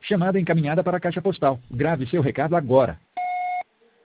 Chamada encaminhada para a caixa postal. Grave seu recado agora.